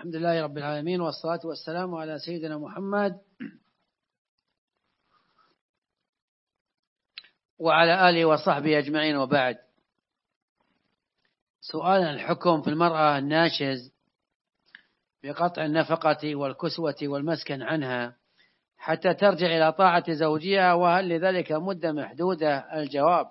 الحمد لله رب العالمين، والصلاة والسلام على سيدنا محمد وعلى آله وصحبه أجمعين، وبعد. سؤال عن الحكم في المرأة الناشز بقطع النفقة والكسوة والمسكن عنها حتى ترجع إلى طاعة زوجها، وهل لذلك مدة محدودة؟ الجواب: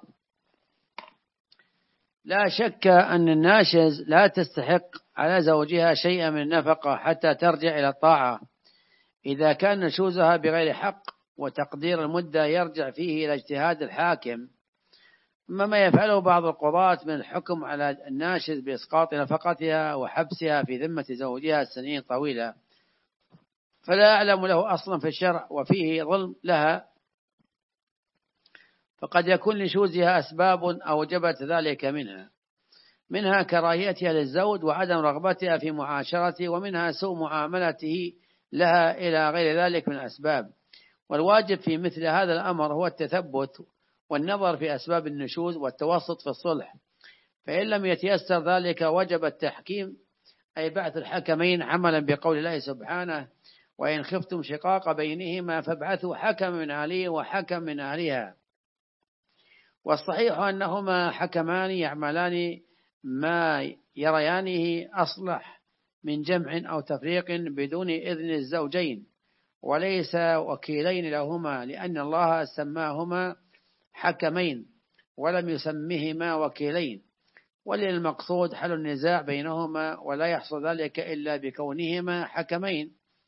لا شك أن الناشز لا تستحق على زوجها شيئا من النفقة حتى ترجع إلى الطاعة، إذا كان نشوزها بغير حق، وتقدير المدة يرجع فيه إلى اجتهاد الحاكم. أما ما يفعله بعض القضاة من الحكم على الناشز بإسقاط نفقتها وحبسها في ذمة زوجها سنين طويلة، فلا أعلم له أصلا في الشرع، وفيه ظلم لها، فقد يكون لنشوزها أسباب أوجبت ذلك منها كراهيتها للزوج وعدم رغبتها في معاشرته، ومنها سوء معاملته لها، إلى غير ذلك من الأسباب. والواجب في مثل هذا الأمر هو التثبت والنظر في أسباب النشوز والتوسط في الصلح، فإن لم يتيسر ذلك وجب التحكيم، أي بعث الحكمين، عملا بقول الله سبحانه: وإن خفتم شقاق بينهما فابعثوا حكم من أهله وحكم من أهلها. والصحيح أنهما حكمان يعملان ما يريانه أصلح من جمع أو تفريق بدون إذن الزوجين، وليس وكيلين لهما، لأن الله سماهما حكمين ولم يسمهما وكيلين، وللمقصود حل النزاع بينهما، ولا يحصل ذلك إلا بكونهما حكمين.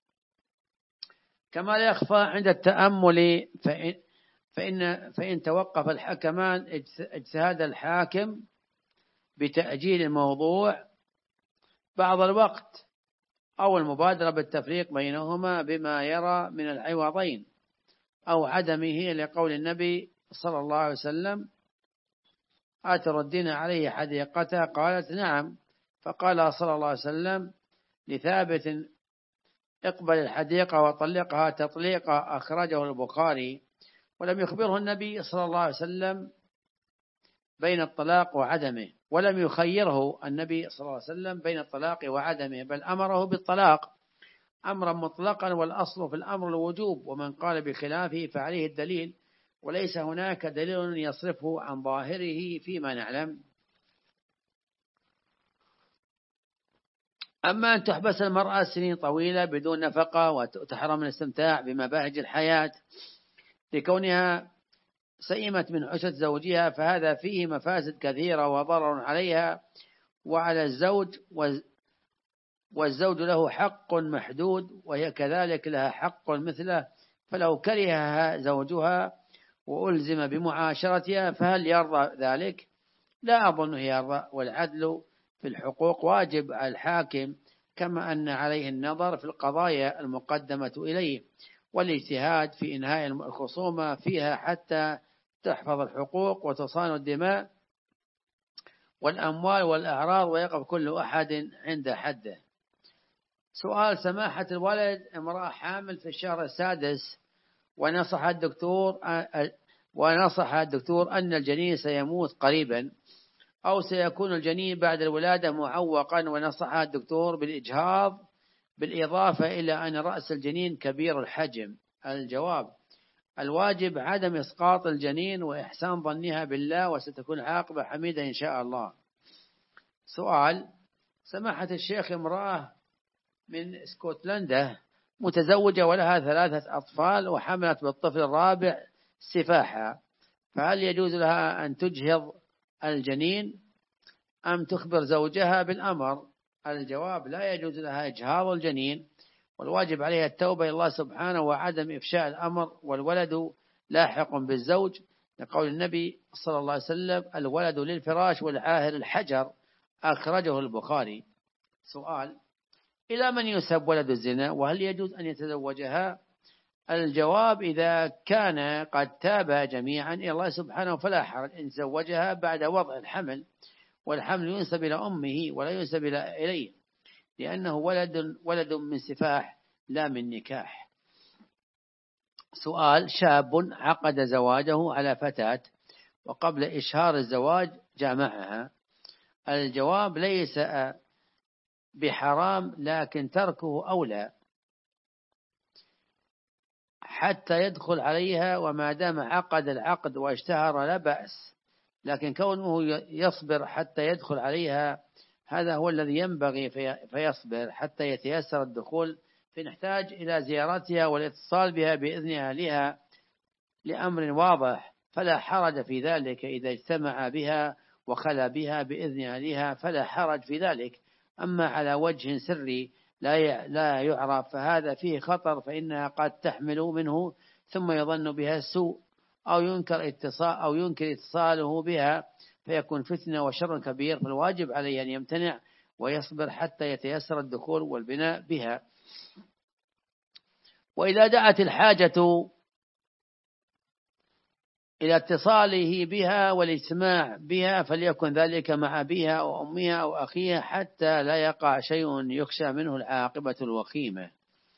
كما لا يخفى عند التأمل فإن توقف الحكمان اجتهاد الحاكم بتأجيل الموضوع بعض الوقت، أو المبادرة بالتفريق بينهما بما يرى من العوضين أو عدمه، لقول النبي صلى الله عليه وسلم: أتردين عليه حديقته؟ قالت: نعم. فقال صلى الله عليه وسلم لثابت: اقبل الحديقة وطلقها تطليقا، أخرجه البخاري. ولم يخبره النبي صلى الله عليه وسلم بين الطلاق وعدمه، ولم يخيره النبي صلى الله عليه وسلم بين الطلاق وعدمه، بل أمره بالطلاق أمرا مطلقا، والأصل في الأمر الوجوب، ومن قال بخلافه فعليه الدليل، وليس هناك دليل يصرفه عن ظاهره فيما نعلم. أما أن تحبس المرأة سنين طويلة بدون نفقة وتحرم من الاستمتاع بمباهج الحياة لكونها سئمت من عشرة زوجها، فهذا فيه مفاسد كثيرة وضرر عليها وعلى الزوج، والزوج له حق محدود، وهي كذلك لها حق مثله، فلو كرهها زوجها وألزم بمعاشرتها فهل يرضى ذلك؟ لا أظنه يرضى. والعدل في الحقوق واجب على الحاكم، كما أن عليه النظر في القضايا المقدمة إليه، والاجتهاد في إنهاء الخصومة فيها حتى تحفظ الحقوق وتصان الدماء والأموال والأعراض، ويقف كل أحد عند حده. سؤال: سماحة الولد امرأة حامل في الشهر السادس، ونصح الدكتور أن الجنين سيموت قريبا، أو سيكون الجنين بعد الولادة معوقا، ونصح الدكتور بالإجهاض بالإضافة إلى أن رأس الجنين كبير الحجم. الجواب: الواجب عدم إسقاط الجنين وإحسان ظنها بالله، وستكون عاقبة حميدة إن شاء الله. سؤال: سماحة الشيخ امرأة من اسكتلندا متزوجة ولها 3 أطفال، وحملت بالطفل الرابع سفاحة، فهل يجوز لها أن تجهض الجنين أم تخبر زوجها بالأمر؟ الجواب: لا يجوز لها إجهاض الجنين، والواجب عليها التوبة إلى الله سبحانه وعدم إفشاء الأمر، والولد لاحق بالزوج، لقول النبي صلى الله عليه وسلم: الولد للفراش والعاهر الحجر، أخرجه البخاري. سؤال: إلى من يسب ولد الزنا، وهل يجوز أن يتزوجها؟ الجواب: إذا كان قد تاب جميعا إلى الله سبحانه فلا حرج إن تزوجها بعد وضع الحمل، والحمل ينسب إلى أمه ولا ينسب إليه، لأنه ولد من سفاح لا من نكاح. سؤال: شاب عقد زواجه على فتاة، وقبل إشهار الزواج جامعها. الجواب: بحرام، لكن تركه أولى حتى يدخل عليها، وما دام عقد العقد واشتهر لا بأس، لكن كونه يصبر حتى يدخل عليها هذا هو الذي ينبغي، فيصبر حتى يتيسر الدخول، فنحتاج إلى زيارتها والاتصال بها بإذن أهلها لأمر واضح، فلا حرج في ذلك إذا اجتمع بها وخلى بها بإذن أهلها، فلا حرج في ذلك. أما على وجه سري لا يعرف فهذا فيه خطر، فإنها قد تحمل منه ثم يظن بها السوء، أو ينكر اتصاله بها فيكون فتنة وشر كبير، فالواجب عليه أن يمتنع ويصبر حتى يتيسر الدخول والبناء بها. وإذا دعت الحاجة إلى اتصاله بها والاجتماع بها فليكن ذلك مع أبيها أو أمها أو أخيها، حتى لا يقع شيء يخشى منه العاقبة الوخيمة.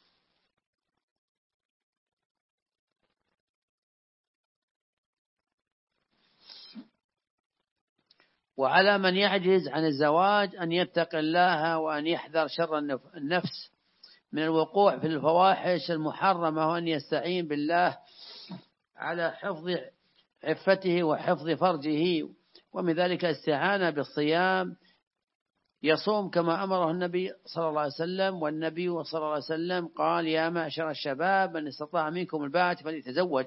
وعلى من يعجز عن الزواج أن يتقي الله وأن يحذر شر النفس من الوقوع في الفواحش المحرمة، وأن يستعين بالله على حفظ عفته وحفظ فرجه، ومن ذلك استعانة بالصيام، يصوم كما أمره النبي صلى الله عليه وسلم، والنبي صلى الله عليه وسلم قال: يا معشر الشباب من استطاع منكم الباءة فليتزوج،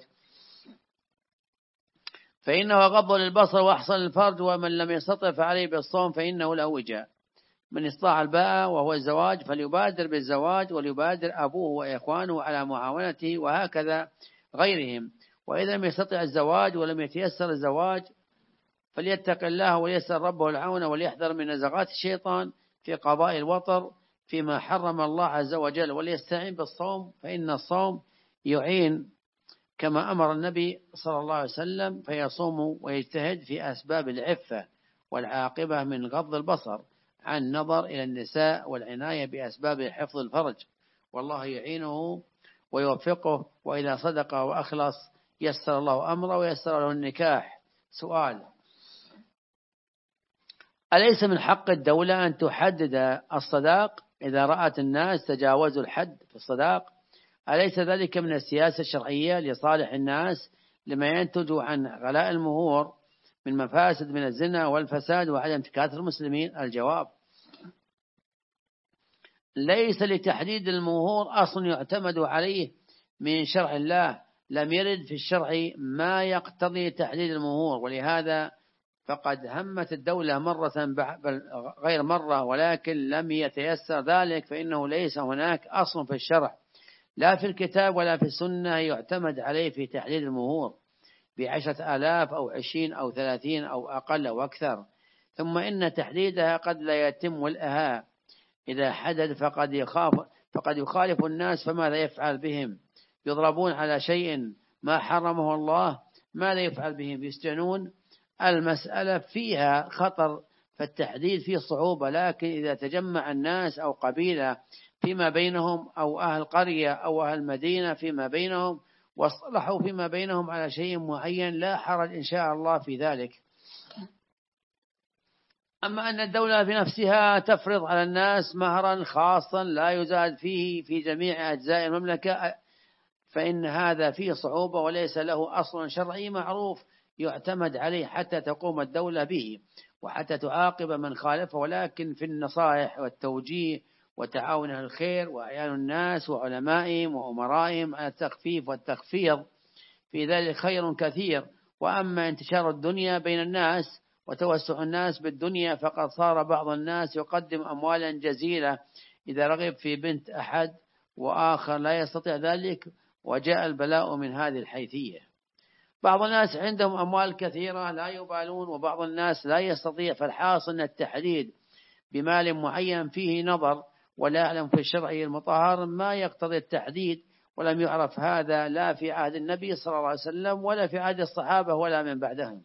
فإنه غض للبصر وأحصن الفرج، ومن لم يستطع فعليه بالصوم فإنه له وجاء. من استطاع الباءة وهو الزواج فليبادر بالزواج، وليبادر أبوه وإخوانه على معاونته، وهكذا غيرهم. وإذا لم يستطع الزواج ولم يتيسر الزواج فليتق الله وليسأل ربه العون، وليحذر من نزغات الشيطان في قضاء الوطر فيما حرم الله عز وجل، وليستعين بالصوم، فإن الصوم يعين كما أمر النبي صلى الله عليه وسلم، فيصوم ويجتهد في أسباب العفة والعاقبة من غض البصر عن النظر إلى النساء، والعناية بأسباب حفظ الفرج، والله يعينه ويوفقه. وإذا صدق وأخلص يسر الله أمره ويسر له النكاح. سؤال: أليس من حق الدولة أن تحدد الصداق إذا رأت الناس تجاوزوا الحد في الصداق؟ أليس ذلك من السياسة الشرعية لصالح الناس لما ينتج عن غلاء المهور من مفاسد من الزنا والفساد وعدم تكاثر المسلمين؟ الجواب: ليس لتحديد المهور أصل يعتمد عليه من شرع الله، لم يرد في الشرع ما يقتضي تحديد المهور، ولهذا فقد همت الدولة مرة بل غير مرة ولكن لم يتيسر ذلك، فإنه ليس هناك أصل في الشرع لا في الكتاب ولا في السنة يعتمد عليه في تحديد المهور ب10,000 أو 20 أو 30 أو أقل أو أكثر. ثم إن تحديدها قد لا يتم الأهاء، إذا حدد فقد يخالف الناس، فماذا يفعل بهم؟ يضربون على شيء ما حرمه الله، ماذا يفعل بهم؟ يسجنون؟ المسألة فيها خطر، فالتحديد فيه صعوبة، لكن إذا تجمع الناس أو قبيلة فيما بينهم أو أهل قرية أو أهل مدينة فيما بينهم واصطلحوا فيما بينهم على شيء معين لا حرج إن شاء الله في ذلك. أما أن الدولة بنفسها تفرض على الناس مهرا خاصا لا يزاد فيه في جميع أجزاء المملكة فإن هذا فيه صعوبة وليس له أصل شرعي معروف يعتمد عليه حتى تقوم الدولة به وحتى تعاقب من خالفه، ولكن في النصائح والتوجيه وتعاون الخير وأعيان الناس وعلمائهم وأمرائهم على التخفيف والتخفيض في ذلك خير كثير. وأما انتشار الدنيا بين الناس وتوسع الناس بالدنيا فقد صار بعض الناس يقدم أموالا جزيلة إذا رغب في بنت أحد وآخر لا يستطيع ذلك، وجاء البلاء من هذه الحيثية. بعض الناس عندهم أموال كثيرة لا يبالون، وبعض الناس لا يستطيع، فالحاصل التحديد بمال معين فيه نظر، ولا يعلم في الشرع المطهر ما يقتضي التحديد، ولم يعرف هذا لا في عهد النبي صلى الله عليه وسلم ولا في عهد الصحابة ولا من بعدهم.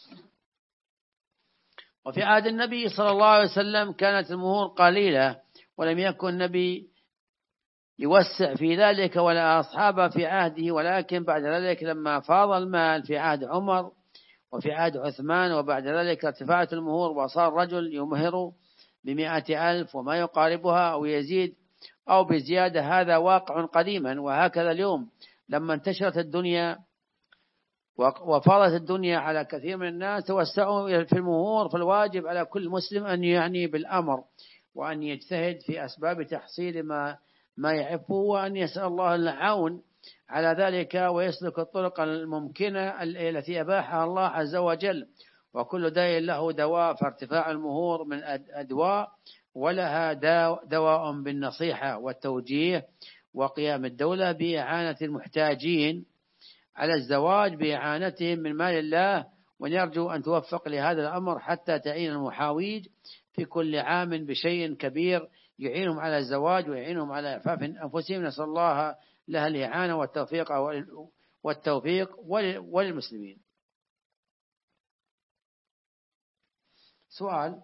وفي عهد النبي صلى الله عليه وسلم كانت المهور قليلة ولم يكن النبي يوسع في ذلك ولا أصحابه في عهده، ولكن بعد ذلك لما فاض المال في عهد عمر وفي عهد عثمان وبعد ذلك ارتفعت المهور وصار رجل يمهر ب100,000 وما يقاربها أو يزيد أو بزيادة. هذا واقع قديما. وهكذا اليوم لما انتشرت الدنيا وفاضت الدنيا على كثير من الناس توسعوا في المهور، فالواجب على كل مسلم أن يعني بالأمر وأن يجتهد في أسباب تحصيل ما يحبه، وأن يسأل الله العون على ذلك ويسلك الطرق الممكنة التي أباحها الله عز وجل. وكل داء له دواء، فارتفاع المهور من أدواء، ولها دواء بالنصيحة والتوجيه، وقيام الدولة بإعانة المحتاجين على الزواج بإعانتهم من مال الله. ونرجو أن توفق لهذا الأمر حتى تعين المحاويج في كل عام بشيء كبير يعينهم على الزواج ويعينهم على إعفاف أنفسهم. نسأل الله لها الإعانة والتوفيق وللمسلمين. سؤال: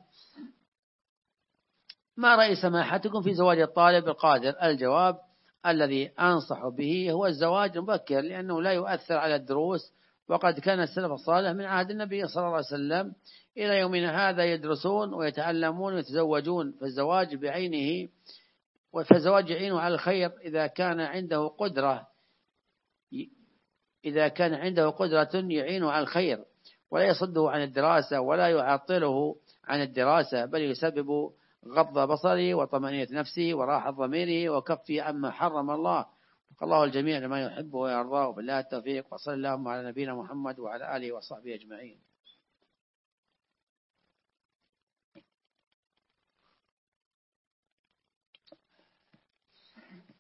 ما رأي سماحتكم في زواج الطالب القادر؟ الجواب: الذي أنصح به هو الزواج مبكر، لأنه لا يؤثر على الدروس، وقد كان السلف الصالح من عهد النبي صلى الله عليه وسلم إلى يومنا هذا يدرسون ويتعلمون ويتزوجون. فالزواج بعينه يعينه على الخير إذا كان عنده قدرة يعينه على الخير، ولا يصده عن الدراسة ولا يعطله عن الدراسة، بل يسبب غض بصره وطمأنينة نفسه وراحة ضميره وكفه عما حرم الله. الله الجميع لما يحبه ويرضاه، بالله التوفيق. وصلى اللهم على نبينا محمد وعلى آله وصحبه أجمعين.